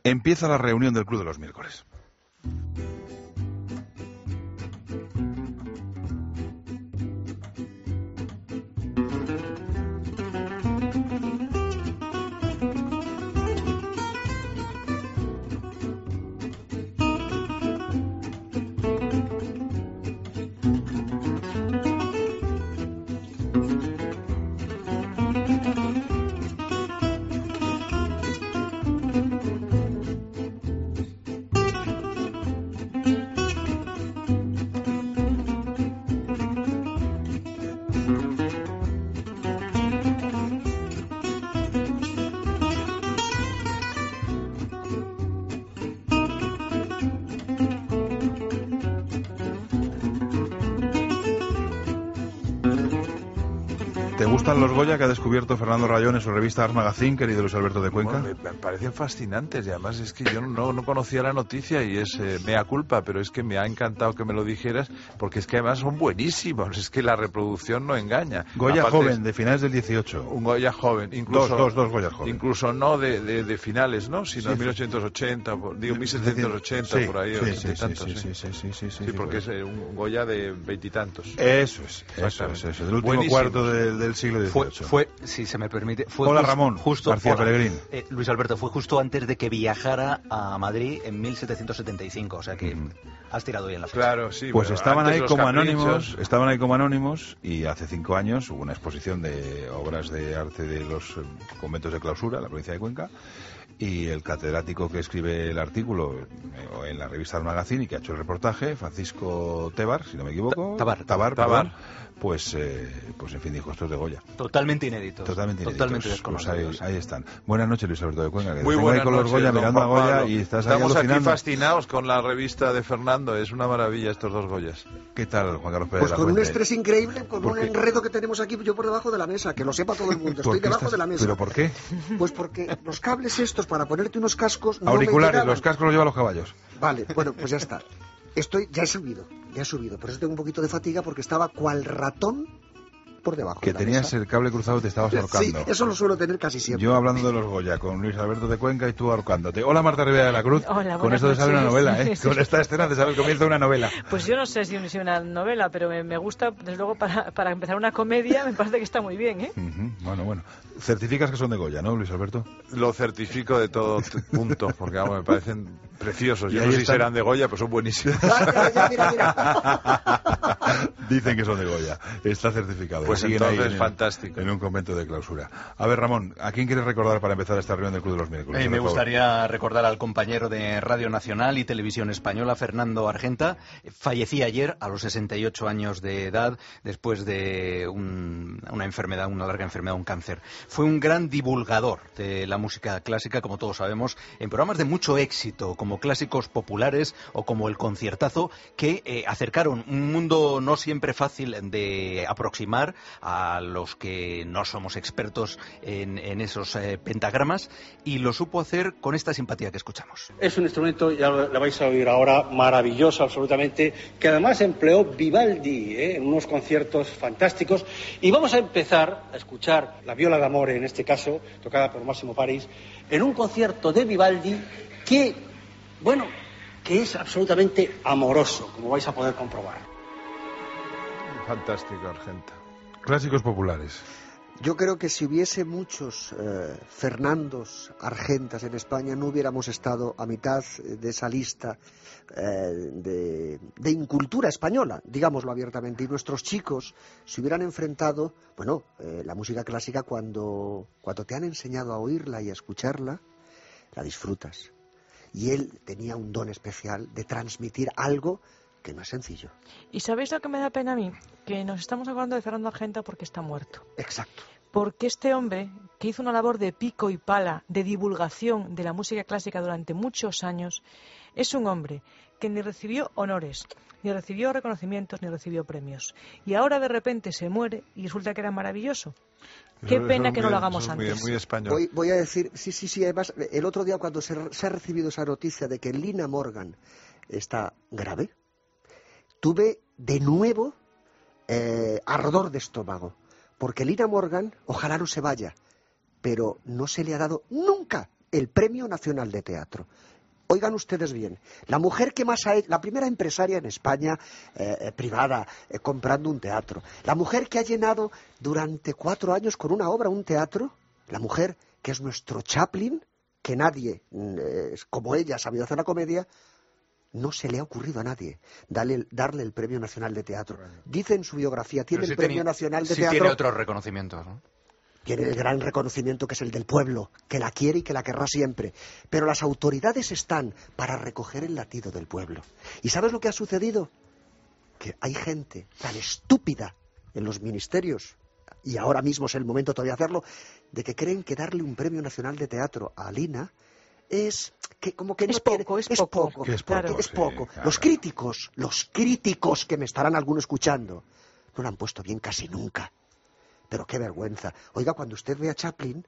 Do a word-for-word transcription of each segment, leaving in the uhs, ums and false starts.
empieza la reunión del Club de los Miércoles. ¿Te gustan los Goya que ha descubierto Fernando Rayón en su revista Ars Magazine, querido Luis Alberto de Cuenca? Bueno, me, me parecen fascinantes y además es que yo no, no conocía la noticia y es eh, mea culpa, pero es que me ha encantado que me lo dijeras porque es que además son buenísimos, es que la reproducción no engaña. Goya Aparte, joven, de finales del dieciocho. Un Goya joven, incluso... Dos, dos, dos Goyas jóvenes. Incluso no de, de, de finales, ¿no? Sino Sí, de mil ochocientos ochenta, por, digo mil setecientos ochenta, sí, por ahí, sí, ochenta sí, y tantos. sí, Sí, sí, sí, sí, sí, sí, sí, porque sí, es eh, un Goya de veintitantos. Eso es, eso es, eso es, el último Buenísimo. cuarto de, del siglo dieciocho. Fue, fue, si se me permite, fue Hola just, Ramón, justo, García hola, Pellegrín. Eh, Luis Alberto, fue justo antes de que viajara a Madrid en mil setecientos setenta y cinco, o sea que mm. has tirado bien la fecha. Claro, sí. Pues pero estaban ahí los como caprichos... anónimos, estaban ahí como anónimos y hace cinco años hubo una exposición de obras de arte de los eh, conventos de clausura, en la provincia de Cuenca, y el catedrático que escribe el artículo eh, en la revista Ars Magazine y que ha hecho el reportaje, Francisco Tebar, si no me equivoco, Tabar, Tabar, Tabar. perdón, pues, eh, pues en fin, dijo, esto es de Goya. Totalmente inéditos. Totalmente inéditos. Totalmente Pues desconocidos. ahí, ahí están. Buenas noches, Luis Alberto de Cuenca. Que Muy te tengo buenas ahí con los noches, Goya, don mirando a Juan Goya Pablo. y estás ahí Estamos aquí alucinando. fascinados con la revista de Fernando, es una maravilla estos dos Goyas. ¿Qué tal, Juan Carlos Pérez? Pues de la con un Fuente? estrés increíble, con un ¿Por qué? enredo que tenemos aquí yo por debajo de la mesa, que lo sepa todo el mundo, ¿Por estoy qué debajo estás- de la mesa. ¿Pero por qué? Pues porque los cables estos para ponerte unos cascos no me Auriculares, llegaban. los cascos los llevan los caballos. Vale, bueno, pues ya está. Estoy, ya he subido, ya he subido. Por eso tengo un poquito de fatiga porque estaba cual ratón por debajo Que de la tenías mesa. el cable cruzado y te estabas Sí, ahorcando. eso lo suelo tener casi siempre. Yo hablando de los Goya, con Luis Alberto de Cuenca y tú ahorcándote. Hola Marta Rivera de la Cruz. Hola, con buenas esto te sale una noches. novela, ¿eh? Sí. Con esta escena te sale el comienzo de una novela. Pues yo no sé si es una novela, pero me, me gusta, desde luego, para, para empezar una comedia, me parece que está muy bien, ¿eh? Uh-huh. Bueno, bueno. Certificas que son de Goya, ¿no, Luis Alberto? Lo certifico de todo t- punto, porque vamos, me parecen preciosos. Y Yo ahí no sé si están. serán de Goya, pero son buenísimos. Ah, mira, mira, mira. Dicen que son de Goya. Está certificado. Pues Y siguen entonces, ahí en, fantástico. En un convento de clausura. A ver, Ramón, ¿a quién quieres recordar para empezar esta reunión del Club de los Miércoles? Eh, me Por favor. gustaría recordar al compañero de Radio Nacional y Televisión Española, Fernando Argenta. Fallecía ayer a los sesenta y ocho años de edad después de un, una enfermedad, una larga enfermedad, un cáncer. Fue un gran divulgador de la música clásica, como todos sabemos, en programas de mucho éxito, como Clásicos Populares o como El Conciertazo, que eh, acercaron un mundo no siempre fácil de aproximar a los que no somos expertos en, en esos eh, pentagramas, y lo supo hacer con esta simpatía que escuchamos. Es un instrumento, ya lo, lo vais a oír ahora, maravilloso absolutamente, que además empleó Vivaldi ¿eh? en unos conciertos fantásticos. Y vamos a empezar a escuchar la viola d'amore, en este caso, tocada por Máximo París, en un concierto de Vivaldi que, bueno, que es absolutamente amoroso, como vais a poder comprobar. Fantástico, Argenta. Clásicos populares. Yo creo que si hubiese muchos eh, Fernandos Argentas en España, no hubiéramos estado a mitad de esa lista eh, de, de incultura española, digámoslo abiertamente. Y nuestros chicos se hubieran enfrentado, bueno, eh, la música clásica cuando, cuando te han enseñado a oírla y a escucharla, la disfrutas. Y él tenía un don especial de transmitir algo que no es sencillo. ¿Y sabéis lo que me da pena a mí? Que nos estamos acordando de Fernando Argenta porque está muerto. Exacto. Porque este hombre, que hizo una labor de pico y pala, de divulgación de la música clásica durante muchos años, es un hombre que ni recibió honores, ni recibió reconocimientos, ni recibió premios. Y ahora de repente se muere y resulta que era maravilloso. Qué Eso- pena eso que es no muy- lo hagamos eso es muy- antes. Muy español. Voy, voy a decir, sí, sí, sí, además, el otro día cuando se, se ha recibido esa noticia de que Lina Morgan está grave, tuve de nuevo eh, ardor de estómago, porque Lina Morgan, ojalá no se vaya, pero no se le ha dado nunca el Premio Nacional de Teatro. Oigan ustedes bien, la mujer que más ha hecho, la primera empresaria en España eh, privada eh, comprando un teatro, la mujer que ha llenado durante cuatro años con una obra un teatro, la mujer que es nuestro Chaplin, que nadie eh, como ella ha sabido hacer la comedia, no se le ha ocurrido a nadie darle, darle el Premio Nacional de Teatro. Dice en su biografía, tiene Pero sí el Premio tenía, Nacional de sí Teatro. Tiene otros reconocimientos, ¿no? Tiene el gran reconocimiento que es el del pueblo, que la quiere y que la querrá siempre. Pero las autoridades están para recoger el latido del pueblo. ¿Y sabes lo que ha sucedido? Que hay gente tan estúpida en los ministerios, y ahora mismo es el momento todavía de hacerlo, de que creen que darle un Premio Nacional de Teatro a Alina es que como que no es poco, tiene, es poco, poco, es poco, es sí, poco. claro. Los críticos, los críticos que me estarán algunos escuchando, no lo han puesto bien casi nunca. Pero qué vergüenza. Oiga, cuando usted ve a Chaplin,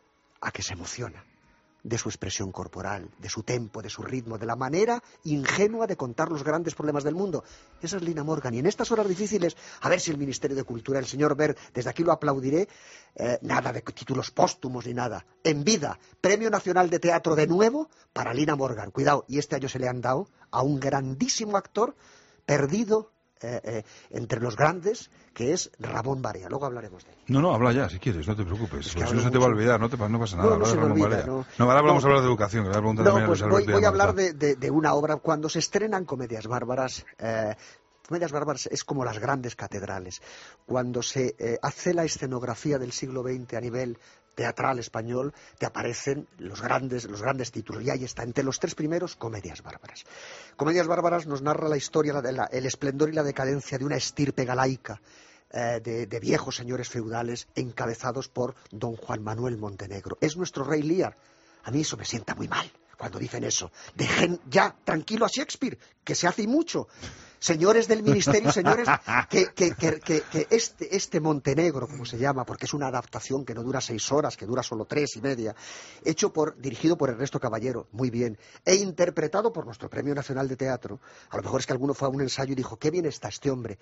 a que se emociona de su expresión corporal, de su tempo, de su ritmo, de la manera ingenua de contar los grandes problemas del mundo. Esa es Lina Morgan. Y en estas horas difíciles, a ver si el Ministerio de Cultura, el señor Wert, desde aquí lo aplaudiré, eh, nada de títulos póstumos ni nada. En vida, Premio Nacional de Teatro de nuevo para Lina Morgan. Cuidado, y este año se le han dado a un grandísimo actor perdido Eh, eh, entre los grandes, que es Ramón Barea. Luego hablaremos de él. No, no, habla ya, si quieres, no te preocupes. Es que Pues hablo no se te va a mucho. olvidar, no, te, no pasa No, nada. no habla se de me Ramón olvida, Barea. no. No, ahora vamos No. a hablar de educación, que le voy a preguntar No, también a pues Luis voy, Alberto y voy a Marta. hablar de, de, de una obra. Cuando se estrenan Comedias Bárbaras, eh, Comedias Bárbaras es como las grandes catedrales. Cuando se eh, hace la escenografía del siglo veinte a nivel teatral español, te aparecen los grandes, los grandes títulos. Y ahí está, entre los tres primeros, Comedias Bárbaras. Comedias Bárbaras nos narra la historia, la, la, el esplendor y la decadencia de una estirpe galaica, eh, de, de viejos señores feudales encabezados por don Juan Manuel Montenegro. Es nuestro rey Lear. A mí eso me sienta muy mal cuando dicen eso. Dejen ya tranquilo a Shakespeare, que se hace y mucho. Señores del ministerio, señores, que, que, que, que, que este, este Montenegro, como se llama, porque es una adaptación que no dura seis horas, que dura solo tres y media, hecho por, dirigido por Ernesto Caballero, muy bien, e interpretado por nuestro Premio Nacional de Teatro. A lo mejor es que alguno fue a un ensayo y dijo, qué bien está este hombre.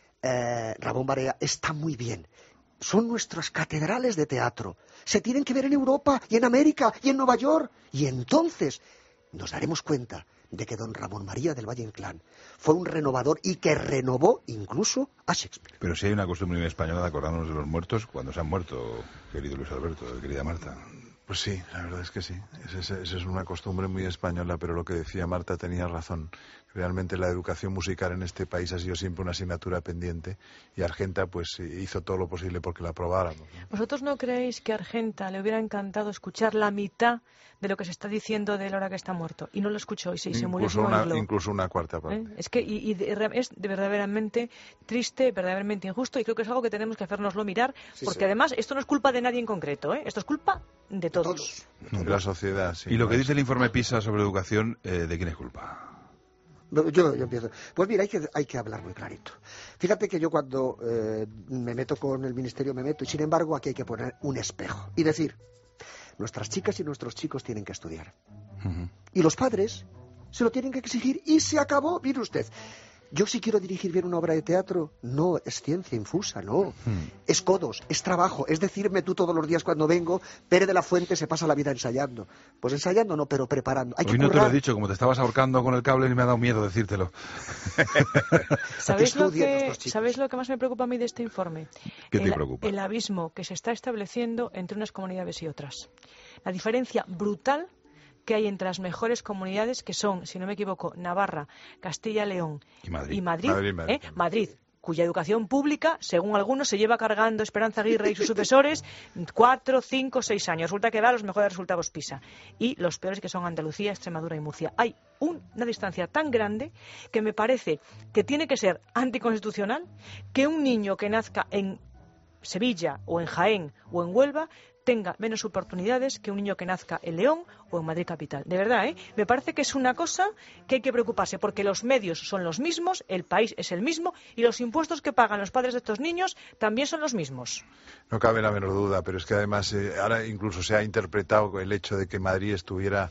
Eh, Ramón Barea está muy bien. Son nuestras catedrales de teatro. Se tienen que ver en Europa y en América y en Nueva York. Y entonces nos daremos cuenta de que don Ramón María del Valle Inclán fue un renovador y que renovó incluso a Shakespeare. Pero si hay una costumbre muy española de acordarnos de los muertos cuando se han muerto, querido Luis Alberto, querida Marta. Pues sí, la verdad es que sí. Esa es, es una costumbre muy española, pero lo que decía Marta tenía razón. Realmente la educación musical en este país ha sido siempre una asignatura pendiente y Argenta pues hizo todo lo posible porque la aprobáramos, ¿no? ¿Vosotros no creéis que a Argenta le hubiera encantado escuchar la mitad de lo que se está diciendo de él ahora que está muerto? Y no lo escuchó y se, se murió Incluso sin una, oírlo. incluso una cuarta parte. ¿Eh? Es que y, y de, es de verdaderamente triste, verdaderamente injusto, y creo que es algo que tenemos que hacernoslo mirar, Sí, porque sí. además esto no es culpa de nadie en concreto, ¿eh? Esto es culpa de todos. De la sociedad, sí. Y lo que ¿no? dice el informe PISA sobre educación, eh, ¿de quién es culpa? Yo, yo empiezo. Pues mira, hay que, hay que hablar muy clarito. Fíjate que yo cuando eh, me meto con el ministerio me meto, y sin embargo aquí hay que poner un espejo y decir, nuestras chicas y nuestros chicos tienen que estudiar. Uh-huh. Y los padres se lo tienen que exigir y se acabó. Mire usted, yo si quiero dirigir bien una obra de teatro, no es ciencia infusa, no. Hmm. Es codos, es trabajo, es decirme tú todos los días cuando vengo, Pérez de la Fuente se pasa la vida ensayando. Pues ensayando no, pero preparando. Hay Hoy que no te lo he currar. dicho, como te estabas ahorcando con el cable y me ha dado miedo decírtelo. ¿Sabéis lo, estudien que, nuestros chicos. ¿Sabéis lo que más me preocupa a mí de este informe? ¿Qué te el, preocupa? El abismo que se está estableciendo entre unas comunidades y otras. La diferencia brutal que hay entre las mejores comunidades, que son, si no me equivoco, Navarra, Castilla-León Y Madrid. y Madrid. Madrid, Madrid. ¿eh? Madrid, cuya educación pública, según algunos, se lleva cargando Esperanza Aguirre y sus sucesores cuatro, cinco, seis años. Resulta que da los mejores resultados PISA. Y los peores, que son Andalucía, Extremadura y Murcia. Hay un, una distancia tan grande que me parece que tiene que ser anticonstitucional que un niño que nazca en Sevilla o en Jaén o en Huelva tenga menos oportunidades que un niño que nazca en León o en Madrid capital. De verdad, ¿eh? Me parece que es una cosa que hay que preocuparse, porque los medios son los mismos, el país es el mismo y los impuestos que pagan los padres de estos niños también son los mismos. No cabe la menor duda, pero es que además eh, ahora incluso se ha interpretado el hecho de que Madrid estuviera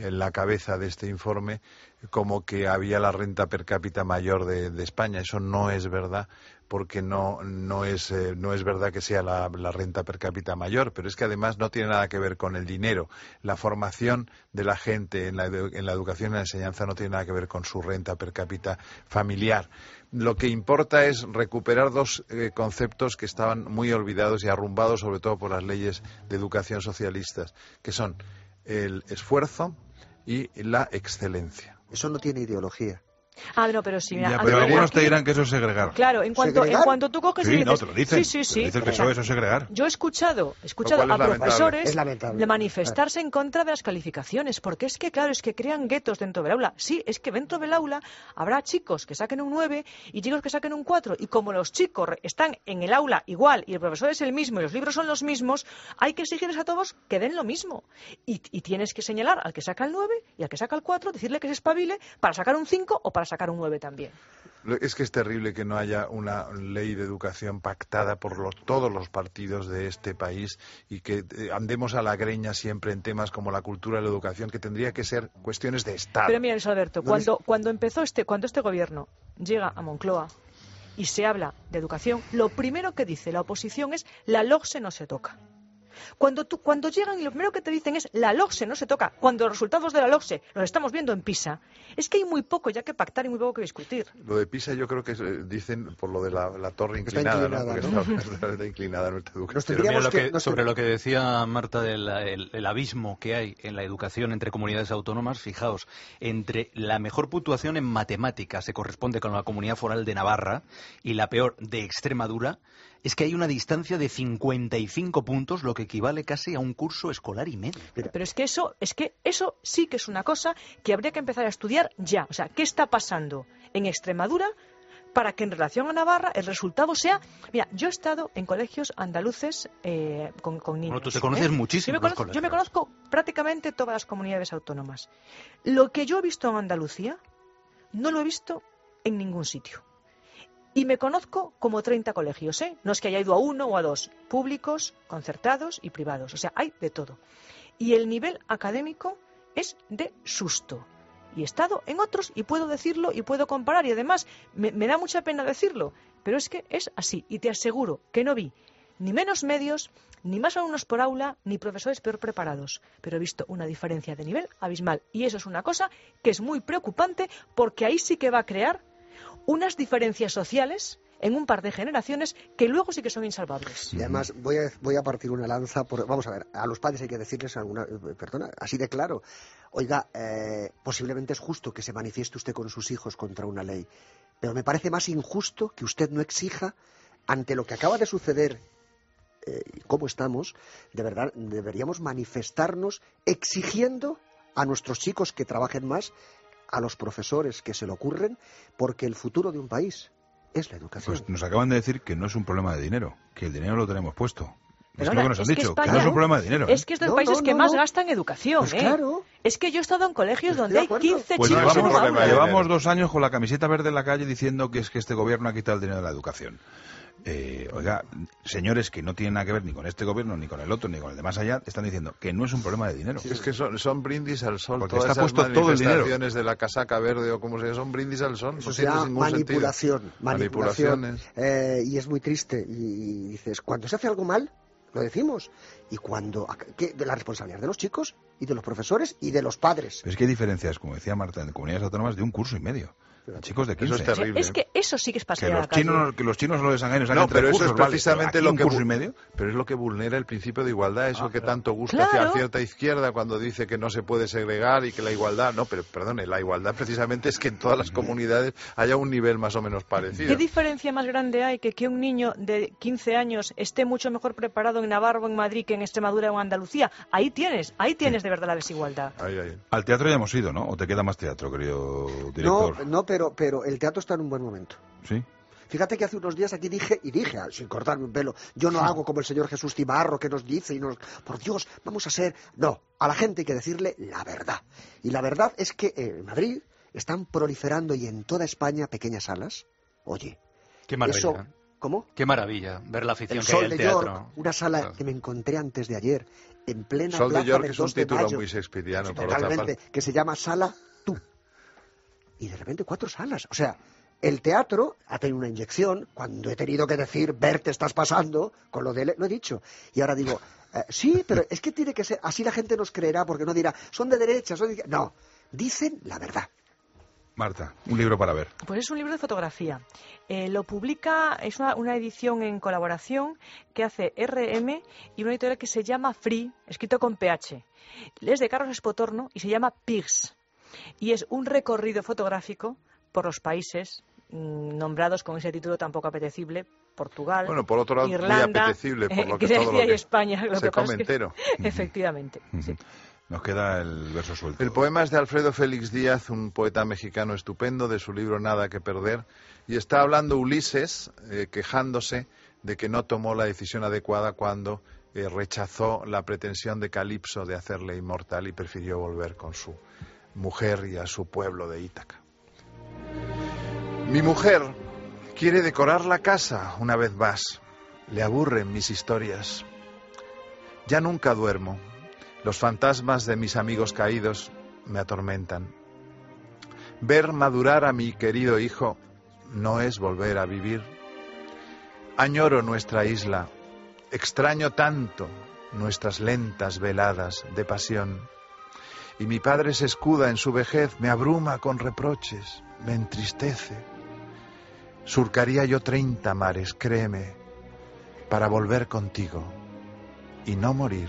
en la cabeza de este informe como que había la renta per cápita mayor de, de España. Eso no es verdad, porque no, no, es, eh, no es verdad que sea la, la renta per cápita mayor, pero es que además no tiene nada que ver con el dinero. La formación de la gente en la, en la educación y en la enseñanza no tiene nada que ver con su renta per cápita familiar. Lo que importa es recuperar dos eh, conceptos que estaban muy olvidados y arrumbados, sobre todo por las leyes de educación socialistas, que son el esfuerzo y la excelencia. Eso no tiene ideología. Ah, no, pero sí. Mira, Ya, pero aquí- algunos te aquí- dirán que eso es segregar. Claro, en cuanto, en ¿Segregar? cuanto tú coges y Sí, dices... no, te lo dicen. Sí, sí, sí. Te dicen que eso, eso es segregar. Yo he escuchado, he escuchado Lo a cual es lamentable. profesores Es lamentable. de manifestarse en contra de las calificaciones, porque es que, claro, es que crean guetos dentro del aula. Sí, es que dentro del aula habrá chicos que saquen un nueve y chicos que saquen un cuatro, y como los chicos re- están en el aula igual y el profesor es el mismo y los libros son los mismos, hay que exigirles a todos que den lo mismo. Y, y tienes que señalar al que saca el nueve y al que saca el cuatro, decirle que se espabile para sacar un cinco o para sacar un nueve también. Es que es terrible que no haya una ley de educación pactada por los, todos los partidos de este país y que eh, andemos a la greña siempre en temas como la cultura y la educación, que tendría que ser cuestiones de Estado. Pero mira, Luis Alberto, No cuando, cuando empezó este, cuando este gobierno llega a Moncloa y se habla de educación, lo primero que dice la oposición es la LOGSE no se toca. Cuando, tú, cuando llegan y lo primero que te dicen es la LOGSE no se toca, cuando los resultados de la LOGSE los estamos viendo en PISA, es que hay muy poco ya que pactar y muy poco que discutir. Lo de Pisa yo creo que eh, dicen por lo de la, la torre Está inclinada, inclinada, ¿no? ¿no? Porque está, está inclinada nuestra Nos educación. Pero mira, tendríamos lo que- que- nos sobre ten- lo que decía Marta del el, el abismo que hay en la educación entre comunidades autónomas, fijaos, entre la mejor puntuación en matemáticas se corresponde con la Comunidad Foral de Navarra y la peor de Extremadura, es que hay una distancia de cincuenta y cinco puntos, lo que equivale casi a un curso escolar y medio. Pero es que eso, es que eso sí que es una cosa que habría que empezar a estudiar ya. O sea, ¿qué está pasando en Extremadura para que en relación a Navarra el resultado sea... Mira, yo he estado en colegios andaluces eh, con, con niños. Bueno, tú te conoces ¿eh? muchísimos Yo me, conozco, yo me colegios. conozco prácticamente todas las comunidades autónomas. Lo que yo he visto en Andalucía no lo he visto en ningún sitio. Y me conozco como treinta colegios, ¿eh? No es que haya ido a uno o a dos, públicos, concertados y privados. O sea, hay de todo. Y el nivel académico es de susto. Y he estado en otros y puedo decirlo y puedo comparar. Y además, me, me da mucha pena decirlo, pero es que es así. Y te aseguro que no vi ni menos medios, ni más alumnos por aula, ni profesores peor preparados. Pero he visto una diferencia de nivel abismal. Y eso es una cosa que es muy preocupante, porque ahí sí que va a crear unas diferencias sociales en un par de generaciones que luego sí que son insalvables. Y además voy a, voy a partir una lanza por, vamos a ver, a los padres hay que decirles alguna, eh, perdona, así de claro, oiga, eh, posiblemente es justo que se manifieste usted con sus hijos contra una ley, pero me parece más injusto que usted no exija, ante lo que acaba de suceder eh, y cómo estamos, de verdad deberíamos manifestarnos exigiendo a nuestros chicos que trabajen más, a los profesores que se lo ocurren, porque el futuro de un país es la educación. Pues nos acaban de decir que no es un problema de dinero, que el dinero lo tenemos puesto. Es Perdona, lo que nos han es que dicho, que, España- no es un problema de dinero. ¿eh? Es que es de los No, países no, que no, más no. gastan en educación. Pues ¿eh? claro. Es que yo he estado en colegios Estoy donde de hay acuerdo. quince Pues chicos en llevamos, un problema aula. de llevamos dinero. dos años con la camiseta verde en la calle diciendo que es que este gobierno ha quitado el dinero de la educación. Eh, oiga, señores que no tienen nada que ver ni con este gobierno, ni con el otro, ni con el de más allá, están diciendo que no es un problema de dinero. Es que son, son brindis al sol. Porque Todas está esas puesto todo el dinero. manifestaciones de la casaca verde o como se llama, son brindis al sol. Eso no se tiene llama ningún manipulación, sentido. manipulación. Manipulaciones. Eh, y es muy triste. Y, y dices, cuando se hace algo mal, lo decimos. Y cuando... ¿qué? De la responsabilidad de los chicos y de los profesores y de los padres. Pero es que hay diferencias, como decía Marta, en comunidades autónomas de un curso y medio. Chicos de Eso quince. es terrible. Es que eso sí que es Que pasar a la los, calle. chinos, que los chinos los desangaños No, pero eso es cursos, vale, precisamente pero lo aquí que un curso bu- y medio. pero es lo que vulnera el principio de igualdad, eso Ah, que claro. tanto gusta Claro. hacia cierta izquierda cuando dice que no se puede segregar y que la igualdad, no, pero perdone, la igualdad precisamente es que en todas las comunidades haya un nivel más o menos parecido. ¿Qué diferencia más grande hay que que un niño de quince años esté mucho mejor preparado en Navarra o en Madrid que en Extremadura o en Andalucía? Ahí tienes, ahí tienes de verdad la desigualdad. Ahí, ahí. Al teatro ya hemos ido, ¿no? ¿O te queda más teatro, querido No, director? no, pero, pero el teatro está en un buen momento. Sí. Fíjate que hace unos días aquí dije, y dije, ah, sin cortarme un pelo, yo no hago como el señor Jesús Cimarro que nos dice y nos... Por Dios, vamos a ser... No, a la gente hay que decirle la verdad. Y la verdad es que en Madrid están proliferando y en toda España pequeñas salas. Oye, Qué maravilla. eso ¿Cómo? Qué maravilla ver la afición El que hay Sol al de teatro. York, una sala Claro. que me encontré antes de ayer, en plena Sol plaza de York del es un dos de título mayo. muy shakespeariano, por otra Totalmente, parte. que se llama Sala Tú. Y de repente cuatro salas. O sea, el teatro ha tenido una inyección. Cuando he tenido que decir, ver, te estás pasando, con lo de... Lo he dicho. Y ahora digo, eh, sí, pero es que tiene que ser... Así la gente nos creerá, porque no dirá, son de derecha, son de... No, dicen la verdad. Marta, un libro para ver. Pues es un libro de fotografía. Eh, lo publica, es una, una edición en colaboración que hace R M y una editorial que se llama Free, escrito con P H. Es de Carlos Espotorno y se llama Pigs. Y es un recorrido fotográfico por los países mmm, nombrados con ese título tan poco apetecible. Portugal, Bueno, por otro lado, Irlanda, muy apetecible, por lo que Grecia todo lo y que España. Lo se que pasa come es que- entero. Efectivamente, sí. Nos queda el verso suelto. El poema es de Alfredo Félix Díaz, un poeta mexicano estupendo, de su libro Nada que perder, y está hablando Ulises, eh, quejándose de que no tomó la decisión adecuada cuando eh, rechazó la pretensión de Calipso de hacerle inmortal y prefirió volver con su mujer y a su pueblo de Ítaca. Mi mujer quiere decorar la casa una vez más. Le aburren mis historias. Ya nunca duermo. Los fantasmas de mis amigos caídos me atormentan. Ver madurar a mi querido hijo no es volver a vivir. Añoro nuestra isla. Extraño tanto nuestras lentas veladas de pasión. Y mi padre se escuda en su vejez, me abruma con reproches, me entristece. Surcaría yo treinta mares, créeme, para volver contigo y no morir.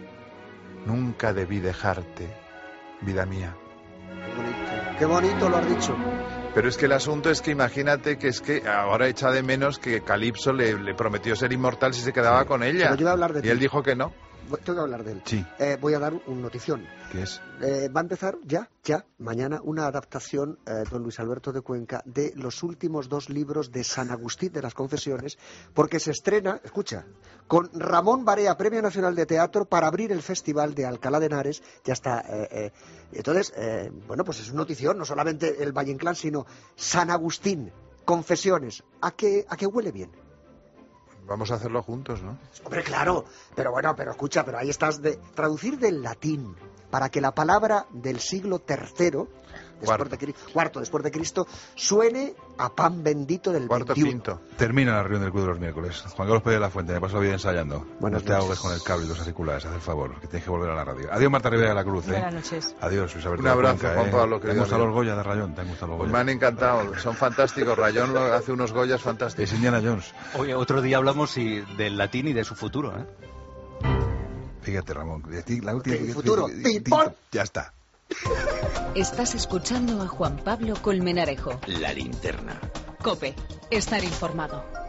Nunca debí dejarte, vida mía. Qué bonito, qué bonito lo has dicho. Pero es que el asunto es que imagínate que es que ahora echa de menos que Calipso le, le prometió ser inmortal si se quedaba con ella. Pero yo voy a hablar de y ti. él dijo que no. Tengo que hablar de él. Sí. Eh, voy a dar un notición. ¿Qué es? Eh, va a empezar ya, ya, mañana, una adaptación, eh, don Luis Alberto de Cuenca, de los últimos dos libros de San Agustín de las Confesiones, porque se estrena, escucha, con Ramón Barea, Premio Nacional de Teatro, para abrir el Festival de Alcalá de Henares. Ya está. Eh, eh, entonces, eh, bueno, pues es una notición, no solamente el Valle Inclán, sino San Agustín, Confesiones. ¿A qué, a qué huele bien? Vamos a hacerlo juntos, ¿no? Hombre, claro, pero bueno, pero escucha, pero ahí estás de traducir del latín para que la palabra del siglo tercero, después Cuarto. de Cristo, cuarto después de Cristo, suene a pan bendito del Cuarto veintiuno. quinto. Termina la reunión del Club de los miércoles. Juan Carlos Pérez de la Fuente, me paso la vida ensayando. Buenas no te noches. ahogues con el cable y los auriculares, haz el favor, que tienes que volver a la radio. Adiós, Marta Rivera de la Cruz, ¿eh? Buenas noches. Adiós, Luis Alberto Un de abrazo, Cuenca, Juan ¿eh? Pablo, ¿Te querido han gustado amigo. los Goya de Rayón? ¿Te han gustado los Pues Goya? me han encantado, son fantásticos. Rayón lo- hace unos Goyas fantásticos. Es Indiana Jones. Oye, otro día hablamos y del latín y de su futuro, ¿eh? Fíjate, Ramón, de ti, la última... El futuro. ¡Ping-pong! Ya está. Estás escuchando a Juan Pablo Colmenarejo. La linterna. Cope, estar informado.